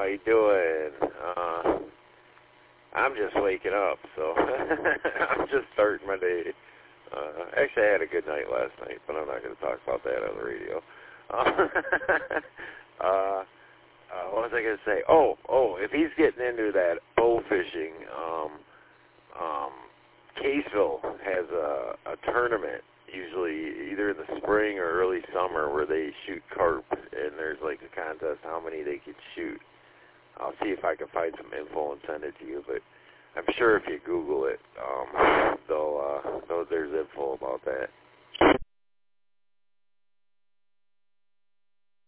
How you doing? I'm just waking up, so I'm just starting my day. Actually, I had a good night last night, but I'm not going to talk about that on the radio. What was I going to say? Oh, if he's getting into that bow fishing, Caseville has a tournament, usually either in the spring or early summer, where they shoot carp, and there's like a contest how many they can shoot. I'll see if I can find some info and send it to you, but I'm sure if you Google it, there's info about that.